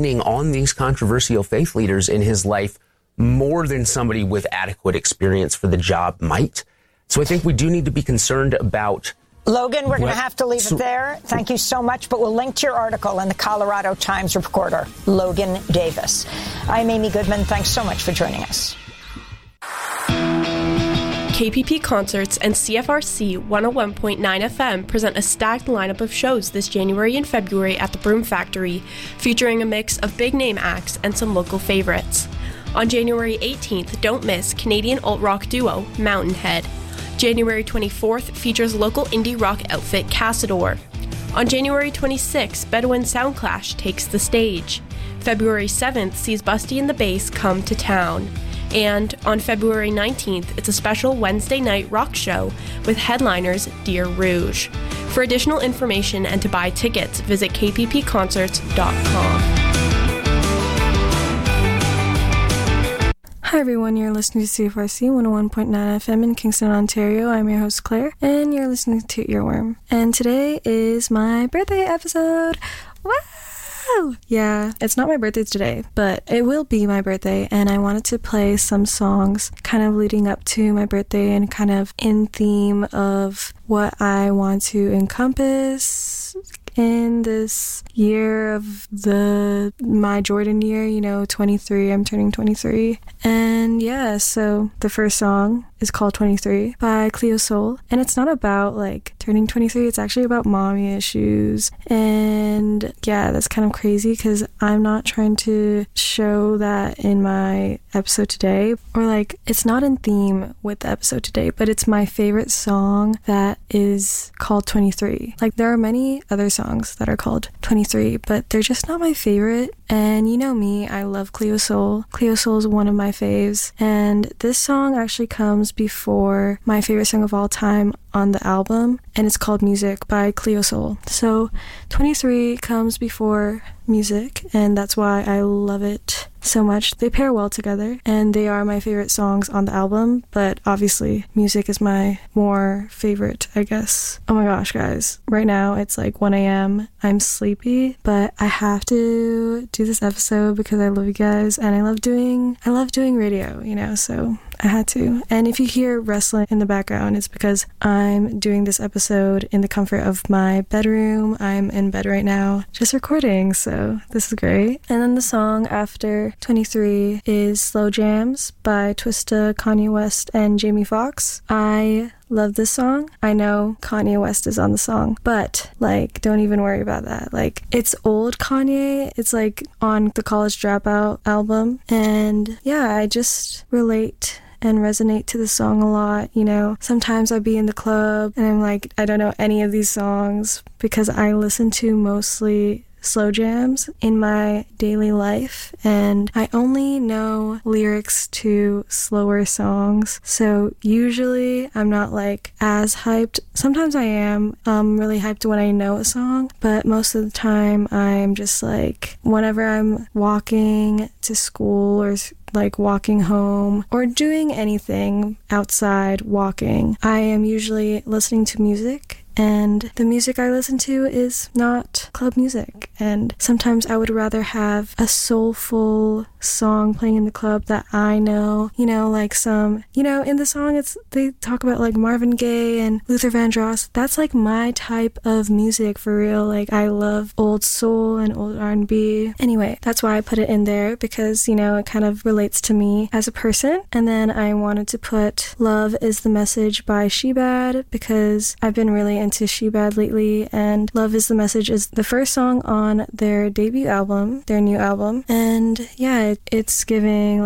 leaning on these controversial faith leaders in his life more than somebody with adequate experience for the job might. So I think we do need to be concerned about... Logan, we're going to have to leave it there. Thank you so much, but we'll link to your article in the Colorado Times reporter, Logan Davis. I'm Amy Goodman. Thanks so much for joining us. KPP Concerts and CFRC 101.9 FM present a stacked lineup of shows this January and February at the Broom Factory, featuring a mix of big-name acts and some local favorites. On January 18th, don't miss Canadian alt-rock duo Mountainhead. January 24th features local indie rock outfit Cassador. On January 26th, Bedouin Soundclash takes the stage. February 7th sees Busty and the Bass come to town. And on February 19th, it's a special Wednesday night rock show with headliners Deer Rouge. For additional information and to buy tickets, visit kppconcerts.com. Hi everyone, you're listening to CFRC 101.9 FM in Kingston, Ontario. I'm your host Claire, and you're listening to Earworm. And today is my birthday episode. Wow! Yeah, it's not my birthday today, but it will be my birthday, and I wanted to play some songs kind of leading up to my birthday and kind of in theme of what I want to encompass in this year of my Jordan year, 23, I'm turning 23. And yeah, so the first song is called 23 by Cleo Sol. And it's not about turning 23, it's actually about mommy issues. And yeah, that's kind of crazy because I'm not trying to show that in my episode today, or it's not in theme with the episode today, but it's my favorite song that is called 23. There are many other songs that are called 23, but they're just not my favorite. And you know me, I love Cleo Sol. Cleo Sol is one of my faves, and this song actually comes before my favorite song of all time on the album, and it's called Music by Cleo Sol. So 23 comes before Music, and that's why I love it so much. They pair well together, and they are my favorite songs on the album, but obviously Music is my more favorite, I guess. Oh my gosh, guys. Right now it's 1 a.m. I'm sleepy, but I have to do this episode because I love you guys, and I love doing radio, so I had to. And if you hear wrestling in the background, it's because I'm doing this episode in the comfort of my bedroom. I'm in bed right now, just recording, so this is great. And then the song after 23 is Slow Jams by Twista, Kanye West, and Jamie Foxx. I love this song. I know Kanye West is on the song, but don't even worry about that. It's old Kanye. It's on the College Dropout album, and yeah, I just relate and resonate to the song a lot. Sometimes I'd be in the club and I'm I don't know any of these songs because I listen to mostly slow jams in my daily life, and I only know lyrics to slower songs, so usually I'm not as hyped. Sometimes I am really hyped when I know a song, but most of the time I'm just whenever I'm walking to school or walking home or doing anything outside walking, I am usually listening to music. And the music I listen to is not club music. And sometimes I would rather have a soulful song playing in the club that I know, in the song they talk about Marvin Gaye and Luther Vandross. That's my type of music for real. I love old soul and old R&B. Anyway, that's why I put it in there because, it kind of relates to me as a person. And then I wanted to put Love Is the Message by Shebad because I've been really into Shebad lately, and Love Is the Message is the first song on their debut album, their new album. And yeah, it's giving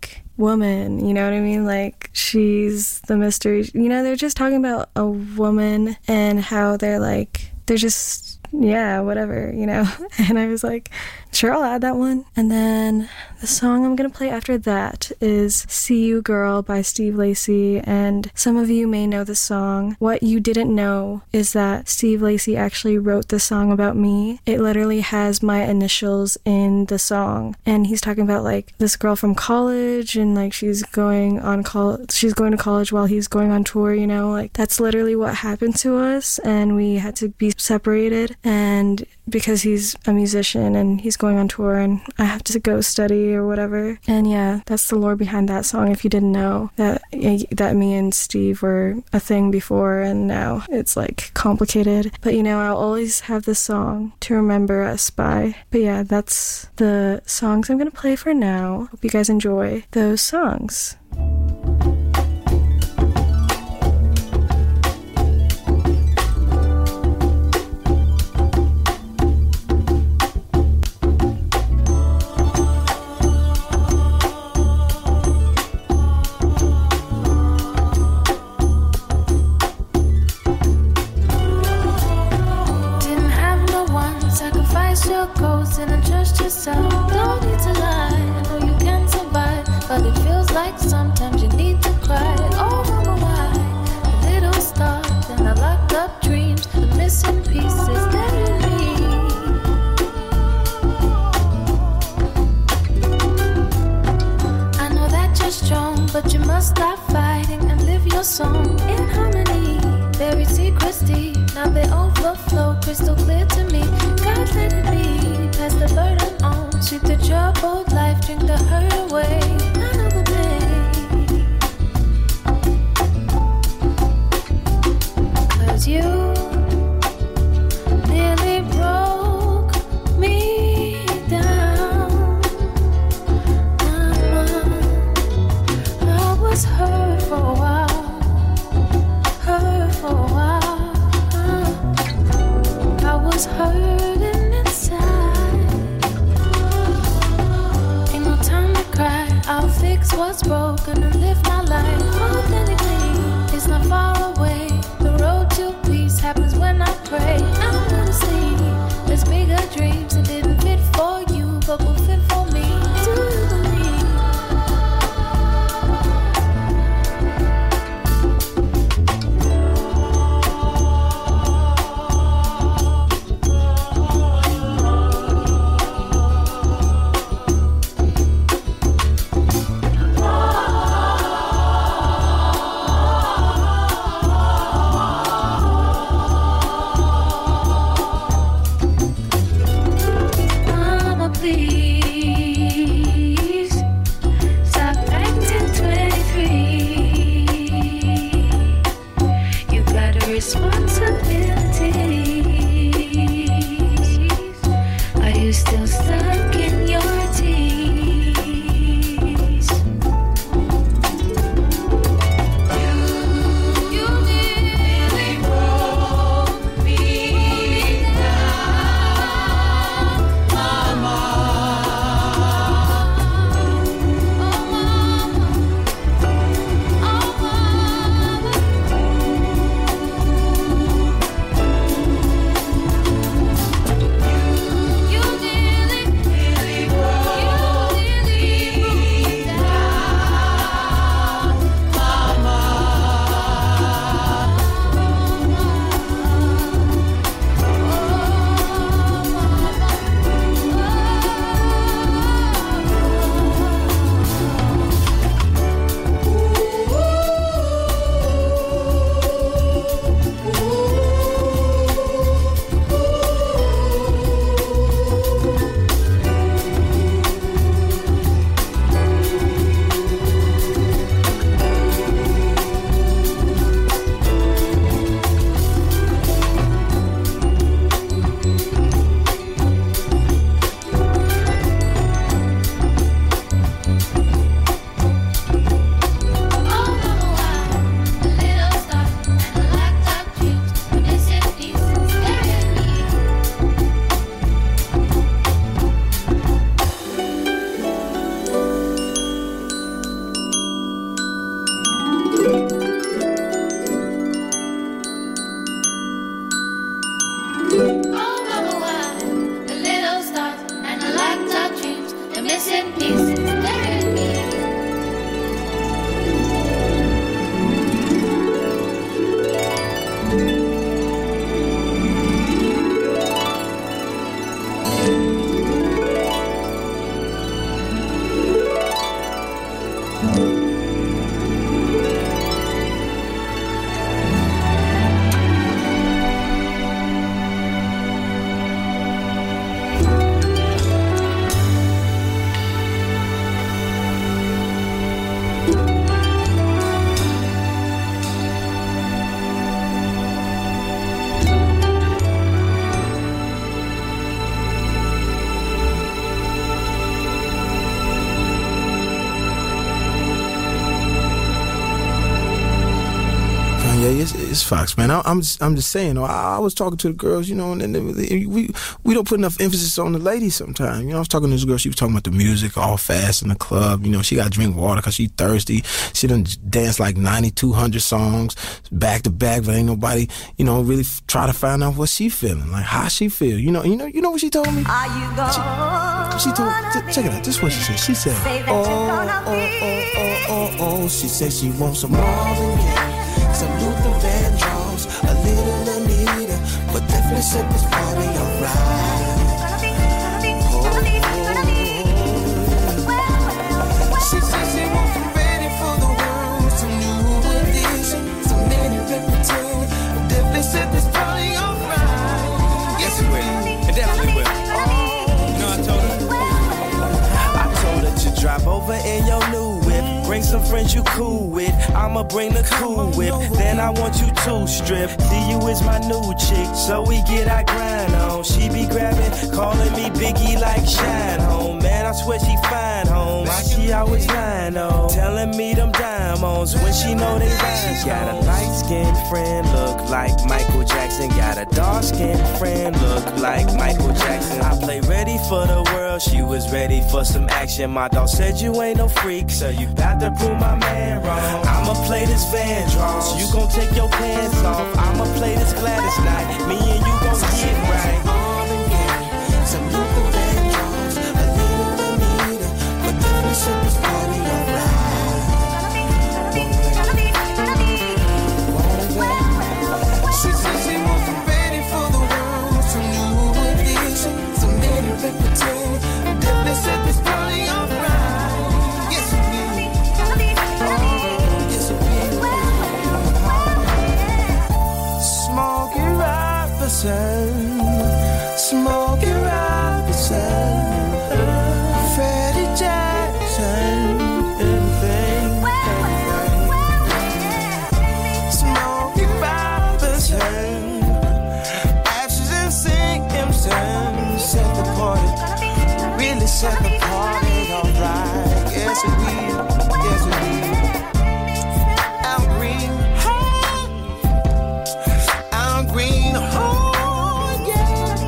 woman, you know what I mean? She's the mystery. They're just talking about a woman and how they're just, yeah, whatever, And I was sure, I'll add that one. And then the song I'm gonna play after that is See You Girl by Steve Lacy, and some of you may know the song. What you didn't know is that Steve Lacy actually wrote the song about me. It literally has my initials in the song, and he's talking about this girl from college, and she's going to college while he's going on tour, that's literally what happened to us, and we had to be separated. And because he's a musician and he's going on tour and I have to go study or whatever. And yeah, that's the lore behind that song. If you didn't know that me and Steve were a thing before and now it's like complicated. But I'll always have this song to remember us by. But yeah, that's the songs I'm going to play for now. Hope you guys enjoy those songs. Don't need to lie, I know you can survive, but it feels like sometimes you need to cry. Oh, mama, why? A little star, then I locked up dreams, the missing pieces that you need. I know that you're strong, but you must stop fighting and live your song in harmony. Buried secrets deep, now they overflow, crystal clear to me. God, let it be. Pass the burden on, sweep the troubled life, drink the hurt away. I know the pain. 'Cause you nearly broke me down. I was hurt for a while, hurt for a while. I was hurting inside. Ain't no time to cry. I'll fix what's broken and live my life authentically. It's not far away. The road to peace happens when I pray. I don't wanna sleep. There's bigger dreams that didn't fit for you, but will fit for me. Do you believe? Hey, it's Fox, man. I'm just saying. I was talking to the girls, you know, and we don't put enough emphasis on the ladies sometimes. You know, I was talking to this girl. She was talking about the music, all fast in the club. You know, she got to drink water because she's thirsty. She done danced like 9,200 songs back to back, but ain't nobody, you know, really try to find out what she feeling, like how she feel. You know what she told me? Are you gonna she told. Check it out. This is what she said. She said, oh. She said she wants some Marvin Gaye, some Luther Vandross, a little Anita, but definitely set this party alright. She said she wants some ready for the world, some new edition, some many repetition, definitely set this party alright. Yes, it will. It definitely will. You know, I told her to drop over in your new whip. Bring some friends you cool with. I'ma bring the cool whip. Then I want you to strip. See you is my new chick, so we get our grind on. She be grabbing, calling me Biggie like Shine Home. Man, I swear she fine home. Why she always lying on? Telling me them diamonds when she know they rhyme. Got a light-skinned friend, look like Michael Jackson. Got a dark-skinned friend, look like Michael Jackson. I play ready for the world, she was ready for some action. My dog said you ain't no freak, so you got to prove my man wrong. I'ma play this Vandross, you gon' take your pants off. I'ma play this Gladys night, me and you gon' get right. Marvin Gaye, some Luther Vandross, a little Anita, but definitely set this party alright. She said she wants some ready for the world, some new edition, some many repetition, definitely set this party alright. Yes, it will. Yes, it will. Smokey Robinson, Freddie Jackson, anything. Smokey Robinson, Ashes and Simpson, set the party, really set the party alright. Yes, it will. Yes, it will. Al Green, Al Green, oh yeah.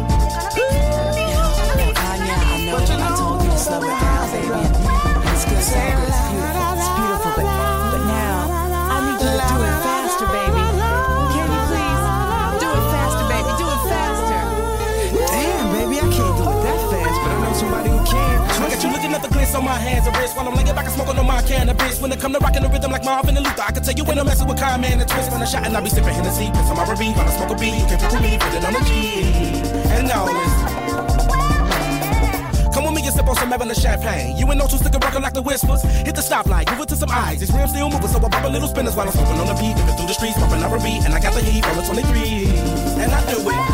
Kanye, I know I told you to slow it down, baby. It's good, so it's beautiful, but now I need you to do it faster, baby. Can you please do it faster, baby? Do it faster. Damn, baby, I can't do it that fast, but I know somebody who can. I got you looking at the glitz on my hands and wrists while I'm laying back and smoking on my cannabis. When it come to rocking the rhythm like Marvin and Luther, I can tell you when I'm messing with Kyle, man, and twist. When I shot and I be sipping Hennessy, piss on my R&B, while I smoke a beat. You can fuck with me, put it on the G. And now listen. Come with me and sip on some Evelyn champagne. You ain't no two sticker rockin' like the whispers. Hit the stoplight, move it to some eyes. These rims still moving, so I pop a little spinners while I'm smoking on the beat. Living through the streets, popping R&B, and I got the heat on the 23. And I do it.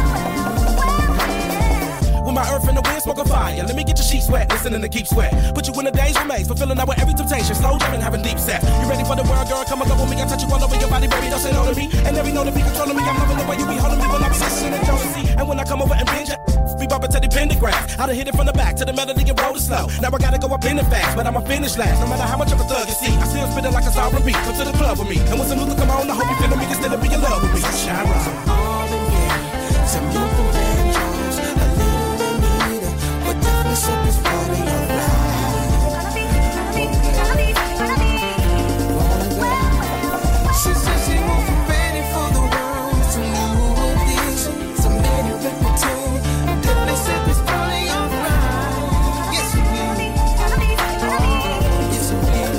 With my earth and the wind, smoking fire. Let me get your sheets wet, listening to Keep Sweat. Put you in the days remains, fulfilling out with every temptation. Slow jamming, having deep set. You ready for the world, girl? Come and go with me. I touch you all over your body, baby. Don't say no to me. And every know to be controlling me. I'm loving the way you be holding me when I be listening to jealousy. And when I come over and binge it, we bumping to the pentagram. I done hit it from the back to the melody and roll it slow. Now I gotta go up in it fast, but I'ma finish last. No matter how much of a thug you see, I still spit it like a sovereign beat. Come to the club with me. And when some Luther come on, I hope you feeling me. Can still be in love with me. Shine right. Some Luther Vandross, a little Anita, but definitely set this party alright. She said she wants some ready for the world, some new edition, some many repetition, definitely set this party alright. Yes, it will. Yes, it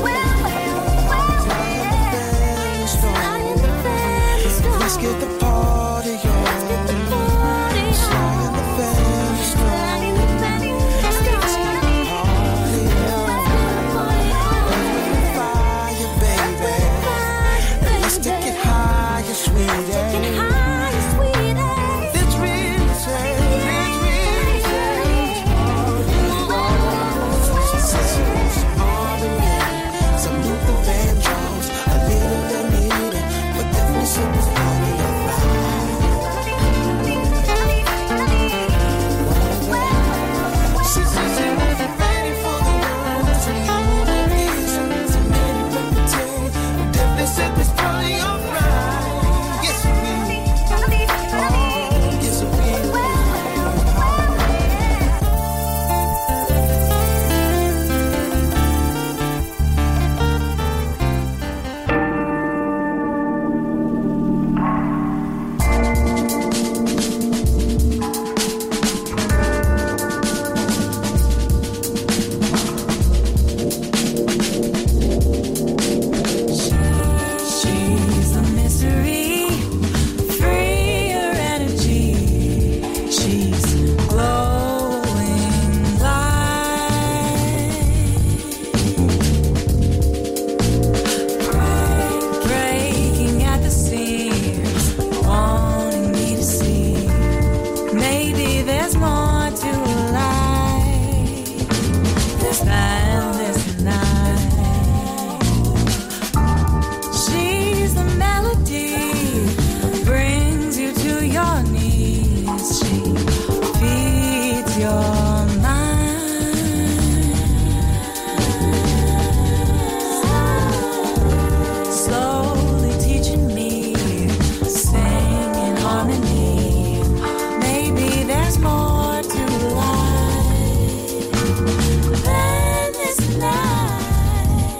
will. Let's get the party on. Slide in the family strong. stand this night. She's the melody, brings you to your knees. She feeds your mind, slowly teaching me, singing harmony. Maybe there's more to life than this night.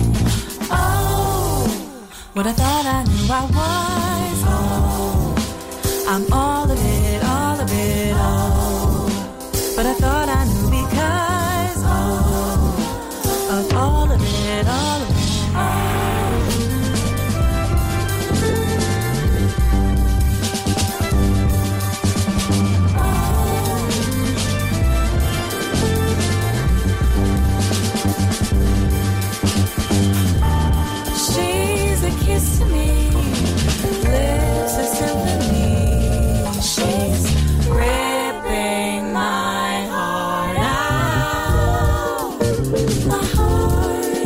Oh, what I thought I knew I was. Oh, I'm all of it, all of it, oh. But I thought I knew because, oh, of all of it, all of it, oh. She's a kiss to me, lips a symphony. She's ripping my heart out, my heart.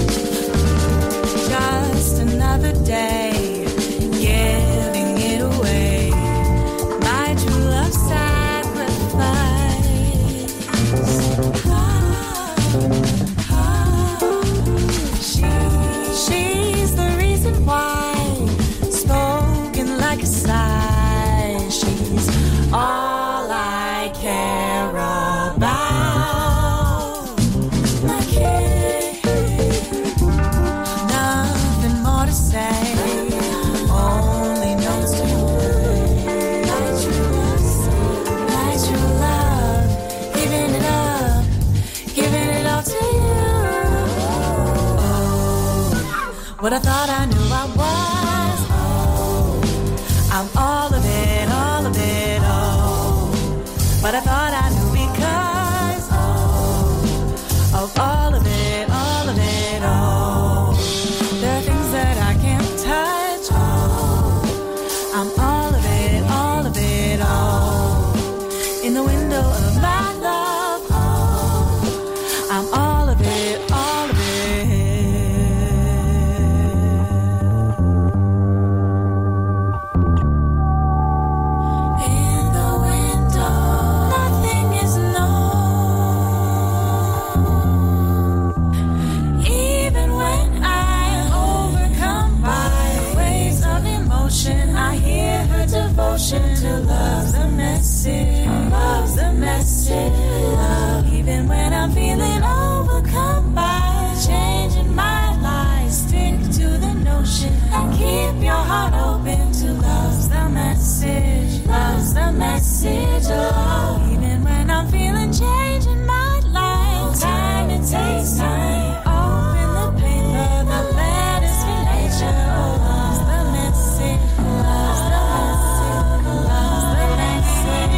Just another day, giving it away. My true love sacrifice. She's the reason why, spoken like a sigh. She's all I care about. My kid, nothing more to say, only notes to play. My true love, giving it up, giving it all to you. What I thought I knew I was, oh, I'm all of it, all of it, oh. But I thought I knew because, oh, of all of it, all of it, oh. There are things that I can't touch, oh, I'm all of it, oh. In the window of my love, oh, I'm all of it, all of it. In the window, nothing is known. Even when I'm overcome by waves of emotion, I hear her devotion to love's the message, love's the message, love. Even when I'm feeling overcome by changing my life, stick to the notion and keep your heart open to love's the message, love's the message, love. Even when I'm feeling change in my life, time it takes time. Open the paper, the letters for nature, love's the message, love's the message, love's the message.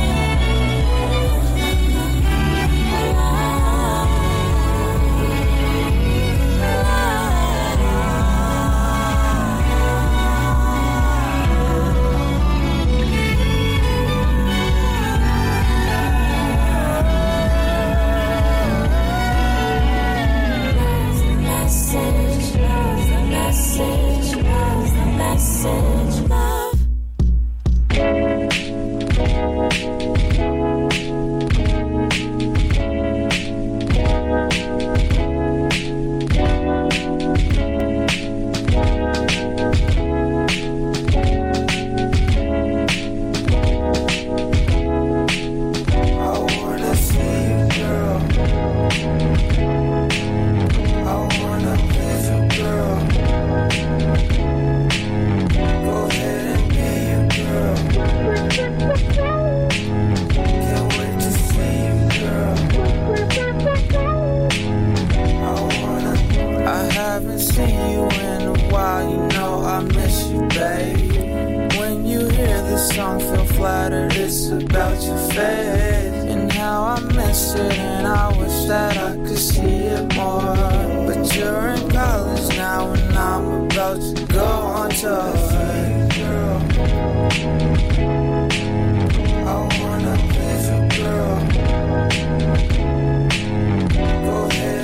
Go ahead.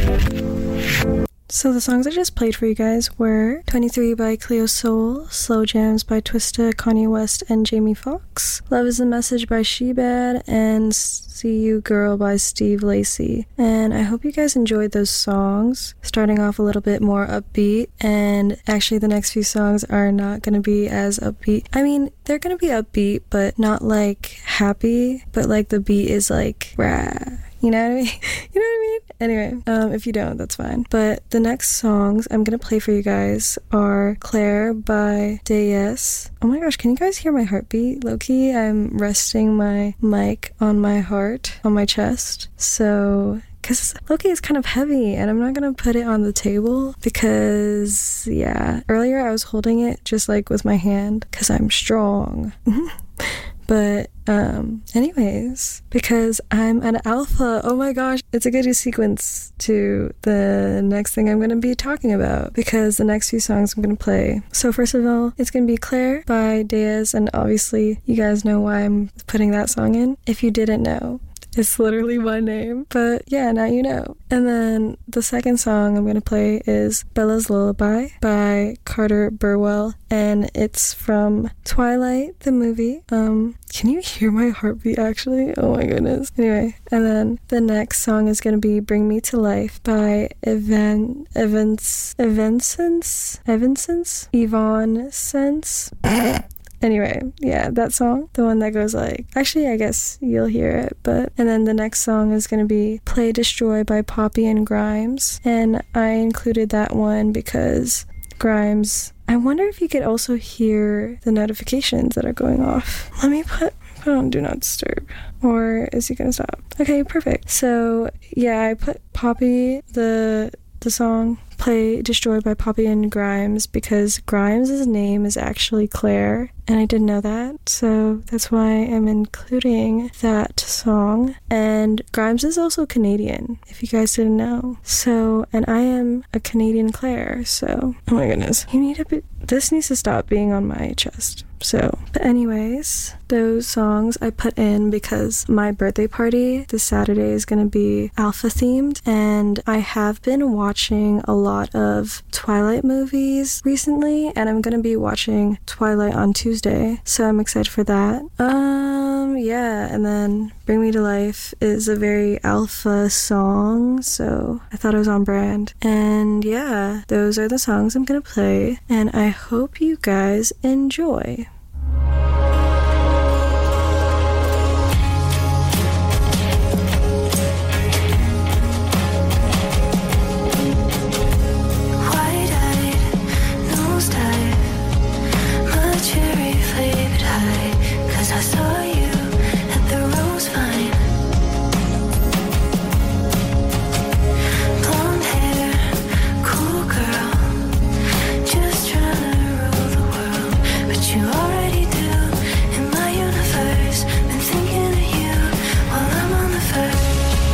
So the songs I just played for you guys were 23 by Cleo Soul, Slow Jams by Twista, Kanye West, and Jamie Foxx, Love is a Message by She-Bad, and See You Girl by Steve Lacy. And I hope you guys enjoyed those songs, starting off a little bit more upbeat, and actually the next few songs are not going to be as upbeat. I mean, they're going to be upbeat, but not like happy, but like the beat is like rah. You know what I mean? You know what I mean? Anyway, if you don't, that's fine. But the next songs I'm gonna play for you guys are Claire by Deyes. Oh my gosh, can you guys hear my heartbeat? Low-key, I'm resting my mic on my heart, on my chest. So, because Loki is kind of heavy and I'm not going to put it on the table because, yeah, earlier I was holding it just like with my hand because I'm strong. But anyways, because I'm an alpha, oh my gosh, it's a good sequence to the next thing I'm going to be talking about, because the next few songs I'm going to play. So first of all, it's going to be Claire by Deyes, and obviously you guys know why I'm putting that song in. If you didn't know, it's literally my name, but yeah, now you know. And then the second song I'm going to play is Bella's Lullaby by Carter Burwell, and it's from Twilight, the movie. Can you hear my heartbeat actually? Oh my goodness. Anyway, and then the next song is going to be Bring Me to Life by Yvonne Sense. Anyway, yeah, that song, the one that goes like, actually, I guess you'll hear it, but, and then the next song is going to be Play Destroy by Poppy and Grimes, and I included that one because Grimes, I wonder if you could also hear the notifications that are going off. Let me put on Do Not Disturb, or is he going to stop? Okay, perfect. So, yeah, I put Poppy, the song Play Destroy by Poppy and Grimes because Grimes' name is actually Claire, and I didn't know that, so that's why I'm including that song. And Grimes is also Canadian, if you guys didn't know. So, and I am a Canadian Claire, so, oh my goodness, this needs to stop being on my chest. So, but anyways, those songs I put in because my birthday party this Saturday is going to be alpha themed, and I have been watching a lot of Twilight movies recently, and I'm going to be watching Twilight on Tuesday, so I'm excited for that. Yeah, and then Bring Me to Life is a very alpha song, so I thought it was on brand. And yeah, those are the songs I'm going to play, and I hope you guys enjoy. I saw you at the Rose Vine. Blonde hair, cool girl, just trying to rule the world. But you already do. In my universe, been thinking of you while I'm on the verge.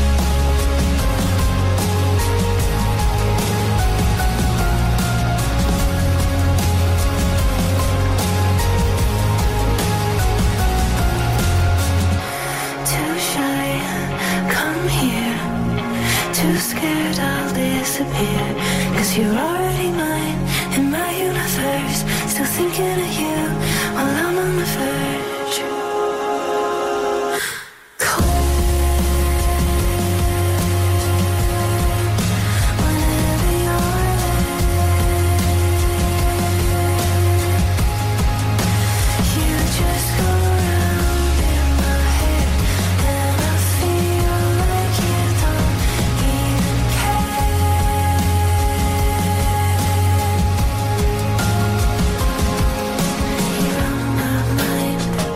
Too scared I'll disappear, 'cause you're already mine in my universe. Still thinking of you while I'm on the verge. Mind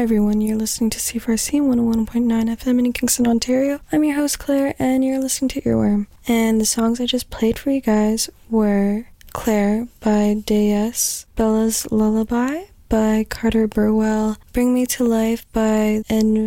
Hi everyone, you're listening to CFRC 101.9 FM in Kingston, Ontario. I'm your host Claire, and you're listening to Earworm. And the songs I just played for you guys were Claire by Deyes, Bella's Lullaby by Carter Burwell, Bring Me to Life by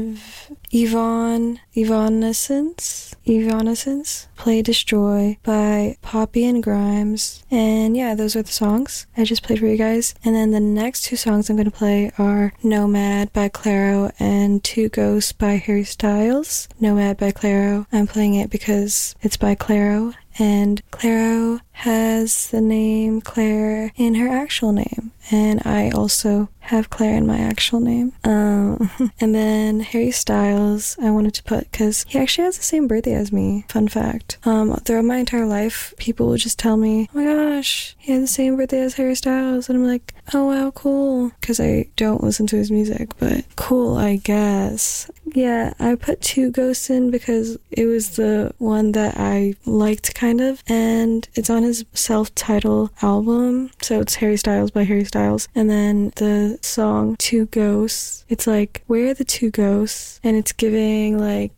Evanescence, Play Destroy by Poppy and Grimes. And yeah, those are the songs I just played for you guys. And then the next two songs I'm going to play are Nomad by Clairo and Two Ghosts by Harry Styles. Nomad by Clairo, I'm playing it because it's by Clairo, and Clairo has the name Claire in her actual name, and I also have Claire in my actual name. And then Harry Styles I wanted to put because he actually has the same birthday as me. Fun fact. Throughout my entire life, people would just tell me, oh my gosh, he has the same birthday as Harry Styles, and I'm like, oh wow, cool, because I don't listen to his music, but cool, I guess. Yeah, I put Two Ghosts in because it was the one that I liked kind of, and it's on his self-titled album, so it's Harry Styles by Harry Styles. And then the song Two Ghosts, it's like, where are the two ghosts? And it's giving,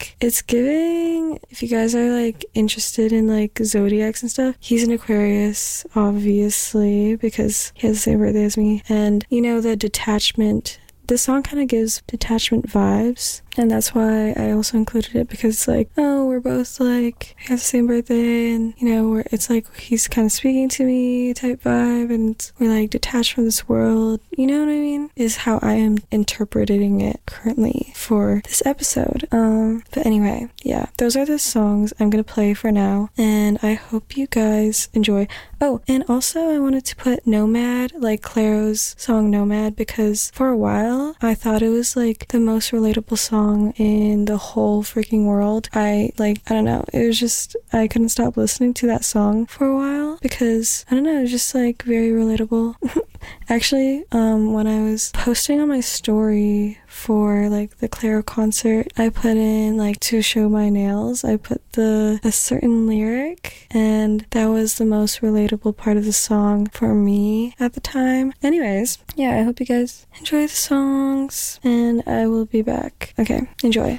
if you guys are like interested in like zodiacs and stuff, he's an Aquarius, obviously, because he has the same birthday as me. And you know, the detachment, the song kind of gives detachment vibes, and that's why I also included it, because it's like, oh, we're both like, we have the same birthday, and you know, it's like he's kind of speaking to me type vibe, and we're like detached from this world, you know what I mean, is how I am interpreting it currently for this episode. But anyway, yeah, those are the songs I'm gonna play for now, and I hope you guys enjoy. Oh, and also I wanted to put Nomad, like Clairo's song Nomad, because for a while I thought it was like the most relatable song in the whole freaking world. I don't know, it was just, I couldn't stop listening to that song for a while because, I don't know, it was just like very relatable. Actually, when I was posting on my story for like the Clairo concert, I put in like to show my nails, I put a certain lyric, and that was the most relatable part of the song for me at the time. Anyways, yeah, I hope you guys enjoy the songs, and I will be back. Okay, enjoy.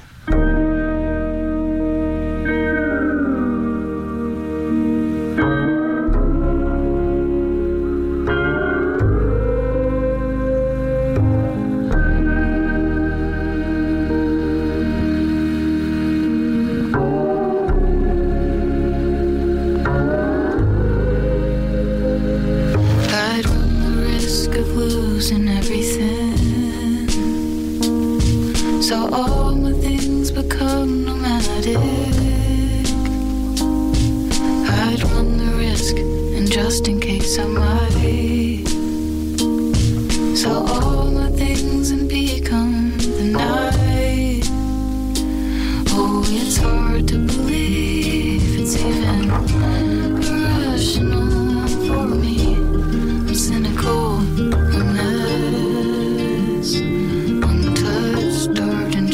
Losing everything, so all my things become nomadic. I'd run the risk, and just in case I might, so all my things and become the night. Oh, it's hard to believe it's even irrational for me. I'm cynical. Untouched, dark and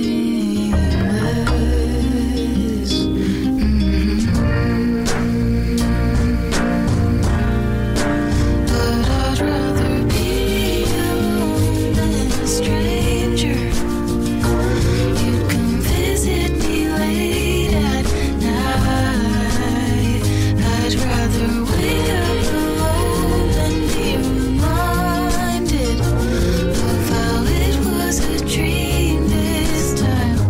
shameless. But I'd rather be alone than a stranger. You'd come visit me late at night. I'd rather wake up alone than be reminded of how it was a dream this time.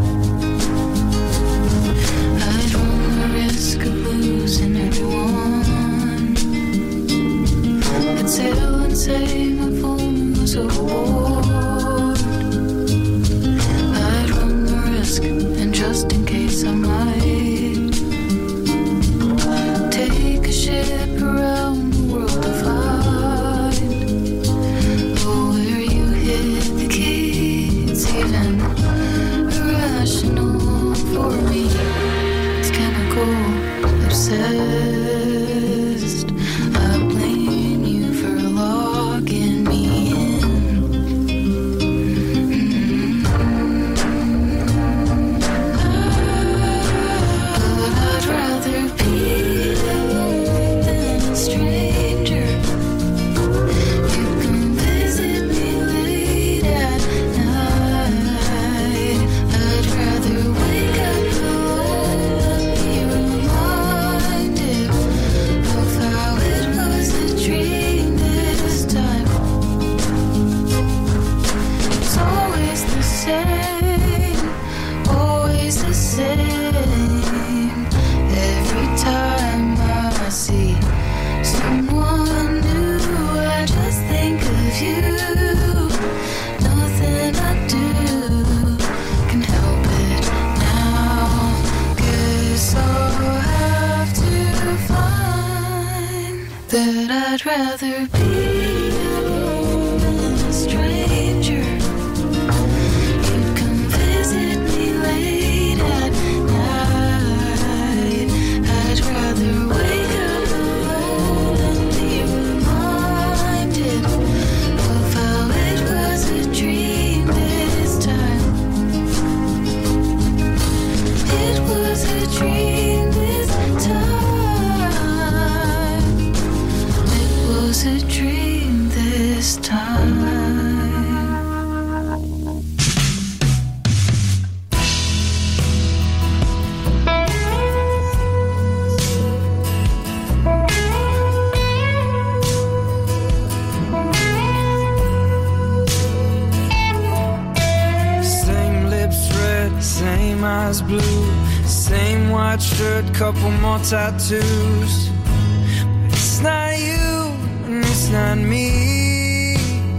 I'd run the risk of losing everyone. I'd sail and say my phone was overboard. I'd run the risk, and just in case I might, take a ship around the world to find, oh, where you hit the key. It's even irrational for me. It's chemical obsessed. I blame you for locking me in. But I'd rather be alone than a stranger. You'd come visit me late at night. I'd rather wake up alone and be reminded of how it was a dream this time. It was a dream this time. It was a dream this time. Same lips red, same eyes blue, same white shirt, couple more tattoos. But it's not you and it's not me.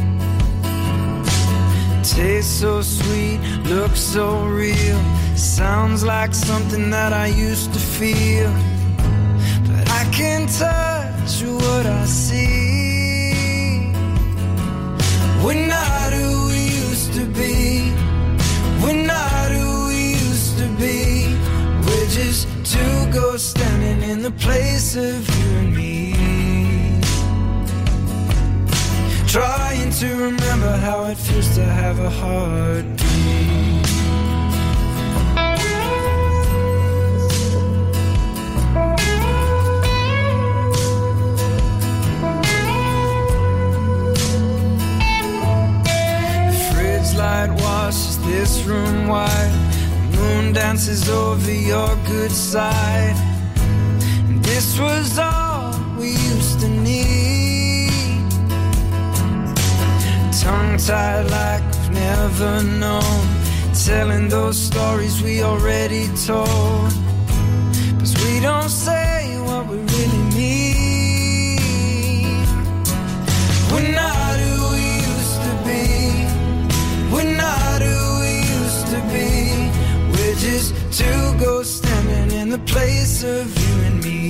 Tastes so sweet, looks so real, sounds like something that I used to feel. But I can't touch what I see. We're not who we used to be. We're not who we used to be. We're just two ghosts standing in the place of you and me. Trying to remember how it feels to have a heartbeat. The fridge light washes this room white. The moon dances over your good side. And this was all we used to need. Tongue-tied like we've never known, telling those stories we already told. 'Cause we don't say what we really mean. We're not who we used to be. We're not who we used to be. We're just two ghosts standing in the place of you and me.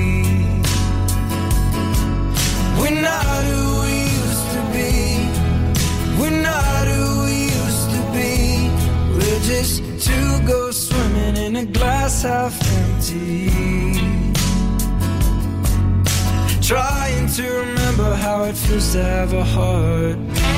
We're not who we used to be. We're not who we used to be. We're just two ghosts swimming in a glass half empty. Trying to remember how it feels to have a heart.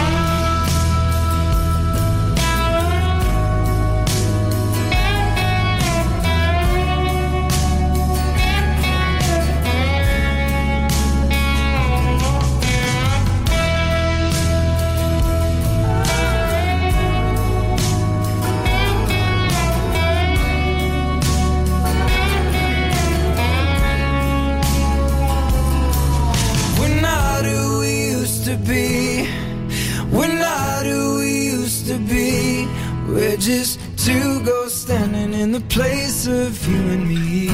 We're just two ghosts standing in the place of you and me.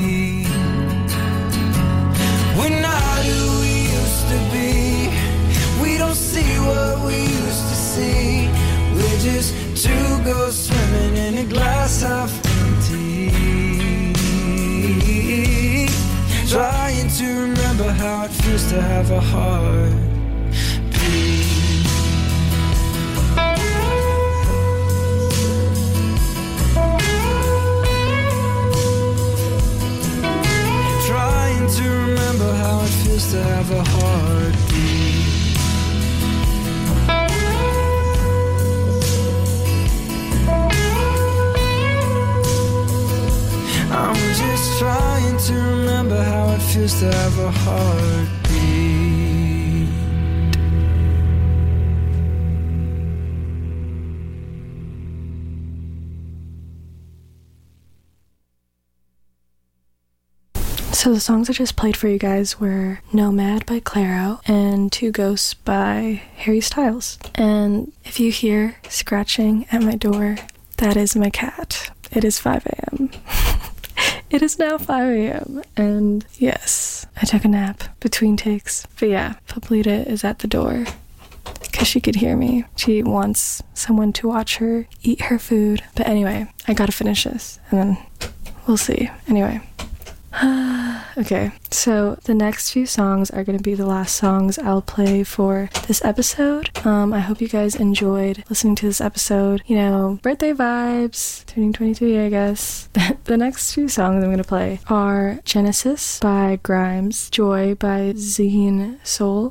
We're not who we used to be. We don't see what we used to see. We're just two ghosts swimming in a glass half empty. Trying to remember how it feels to have a heart. To remember how it feels to have a heartbeat. I'm just trying to remember how it feels to have a heartbeat. So the songs I just played for you guys were Nomad by Clairo and Two Ghosts by Harry Styles. And if you hear scratching at my door, that is my cat. It is 5 a.m. It is now 5 a.m. And yes, I took a nap between takes. But yeah, Pablita is at the door because she could hear me. She wants someone to watch her eat her food. But anyway, I gotta finish this and then we'll see. Anyway. Okay, So the next few songs are going to be the last songs I'll play for this episode. I hope you guys enjoyed listening to this episode. You know, birthday vibes, turning 23, I guess. The next few songs I'm going to play are Genesis by Grimes, Joy by Zene Soul,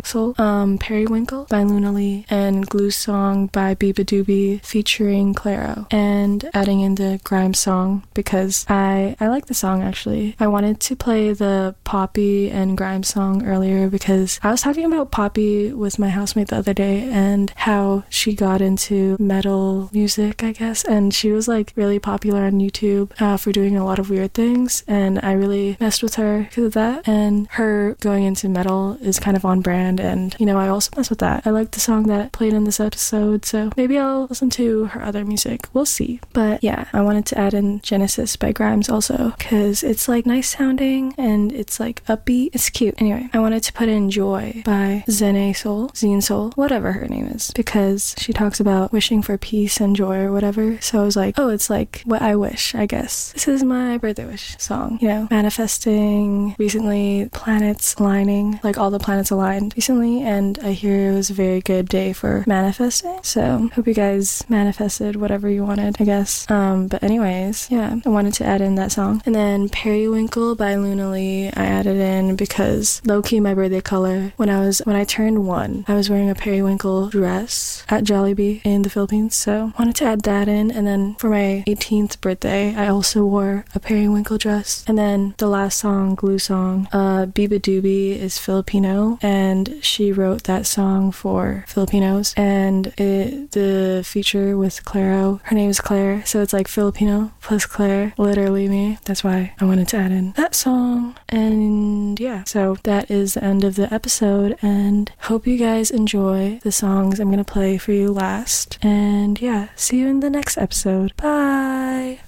Periwinkle by Luna Lee, and Glue Song by Biba Doobie featuring Clairo. And adding in the Grimes song because I like the song actually. I wanted to play the Poppy and Grimes song earlier because I was talking about Poppy with my housemate the other day and how she got into metal music, I guess, and she was like really popular on YouTube for doing a lot of weird things, and I really messed with her because of that, and her going into metal is kind of on brand, and you know, I also mess with that. I like the song that played in this episode, so maybe I'll listen to her other music. We'll see. But yeah, I wanted to add in Genesis by Grimes also because it's like nice sounding and it's like upbeat. It's cute. Anyway, I wanted to put in Joy by Zene Soul, whatever her name is, because she talks about wishing for peace and joy or whatever. So I was like, oh, it's like what I wish, I guess. This is my birthday wish song, you know, manifesting recently, planets aligning, like all the planets aligned recently, and I hear it was a very good day for manifesting. So hope you guys manifested whatever you wanted, I guess. But anyways, yeah, I wanted to add in that song. And then Periwinkle by Luna Lee, I added in because low-key my birthday color, when I turned 1, I was wearing a periwinkle dress at Jollibee in the Philippines, so I wanted to add that in. And then for my 18th birthday, I also wore a periwinkle dress. And then the last song, Glue Song, Biba Doobie is Filipino, and she wrote that song for Filipinos, and the feature with Clairo, her name is Claire, so it's like Filipino plus Claire, literally me. That's why I wanted to add in that song. And yeah, so that is the end of the episode, and hope you guys enjoy the songs I'm gonna play for you last. And yeah, see you in the next episode. Bye!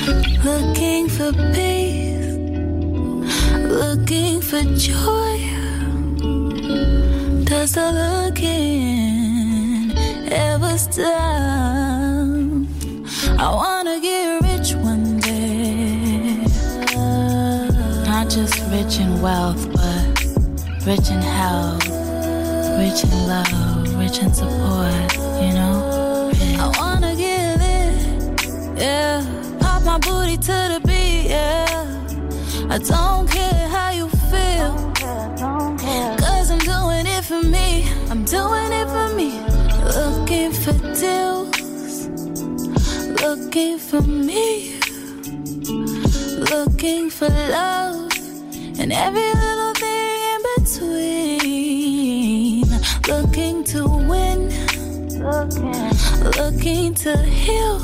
looking for peace, looking for joy. Does the looking ever stop? I wanna get rich one day, not just rich in wealth, but rich in health, rich in love, rich in support, you know? I wanna get it, yeah. Pop my booty to the beat, yeah. I don't care how you feel, cause I'm doing it for me. I'm doing it for me. Looking for deals, looking for me, looking for love, and every little thing in between. Looking to win, looking to heal,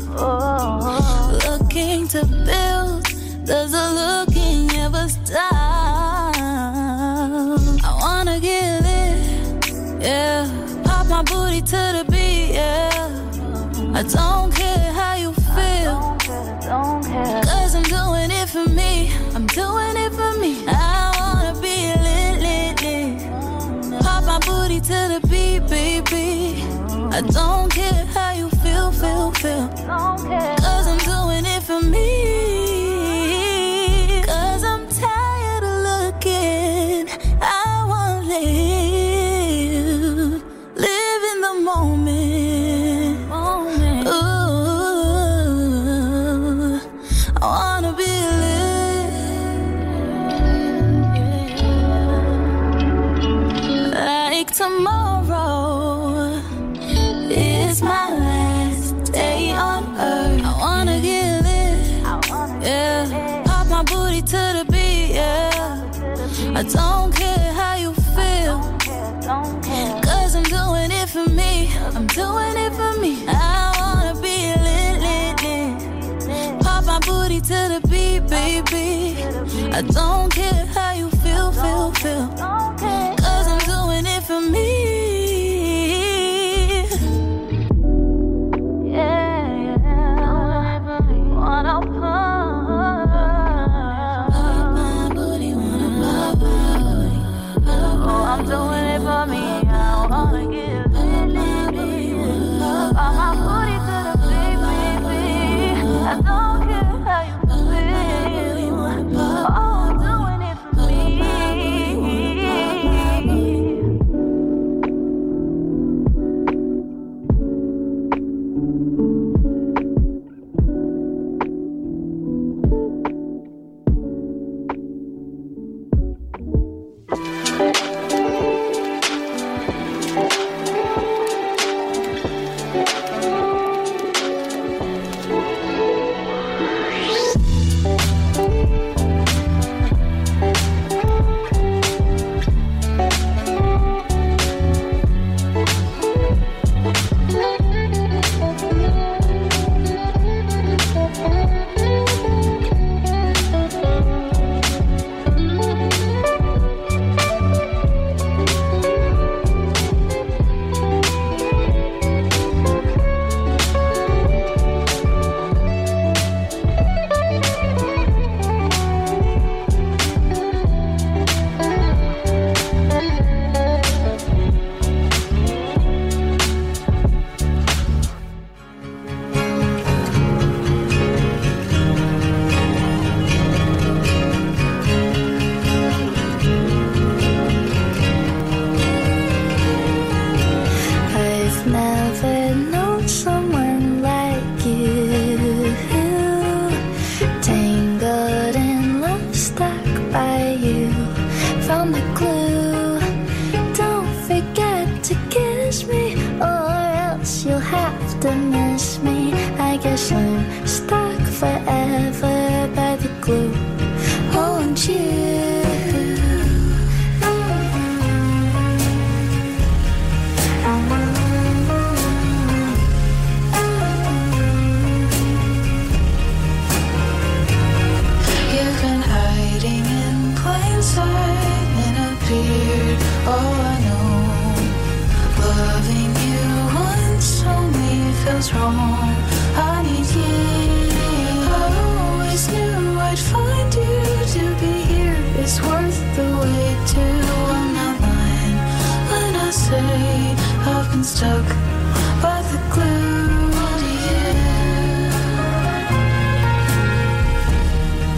looking to build. Does the looking ever stop? I wanna get it, yeah. Pop my booty to the beat, yeah. I don't care how you feel, cause I'm doing it for me. I'm doing it for me. I wanna be lit, lit, lit. Pop my booty to the beat, baby. I don't care how you feel, feel, feel, cause I'm doing it for me. Cause I'm tired of looking. I wanna live in the moment. Ooh, I wanna be lit. Like tomorrow is my last day on earth. I wanna get lit, yeah. Pop my booty to the beat, yeah. I don't care how you feel, cause I'm doing it for me. I'm doing it for me. I wanna be lit, lit, lit. Pop my booty to the beat, baby. I don't care how you feel, feel, feel, cause I'm doing it for me. I'm doing it for me. I wanna get lit. Pop my booty to the beat, baby. I don't care how you feel. Oh, I'm doing it for me. feels wrong. I need you. stuck.